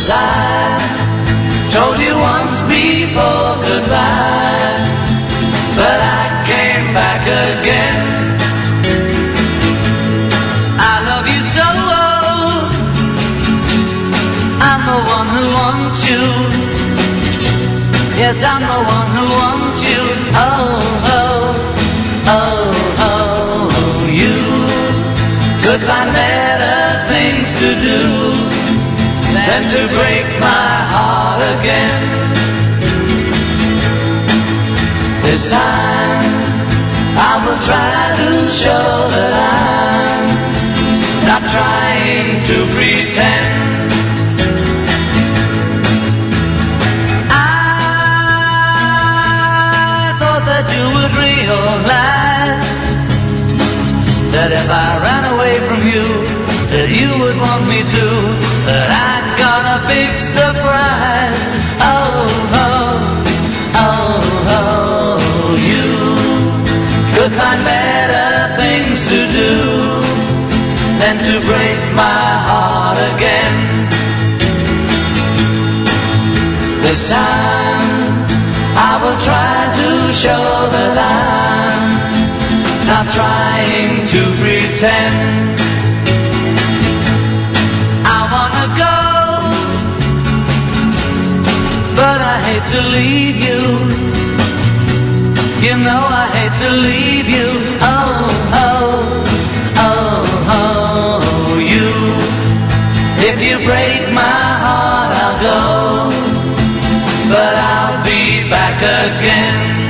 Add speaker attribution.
Speaker 1: I told you once before goodbye, but I came back again. I love you so, I'm the one who wants you. Yes, I'm the one who wants you. Oh, oh, oh, oh, you could find better things to do than to break my heart again. This time I will try to show that I'm not trying to pretend. I thought that you would realize that if I ran away from you, that you would want me to, that I got a big surprise. Oh, oh, oh, oh, you could find better things to do than to break my heart again. This time I will try to show that I'm not trying to pretend. But I hate to leave you. You know I hate to leave you. Oh, oh, oh, oh, you. If you break my heart, I'll go, but I'll be back again.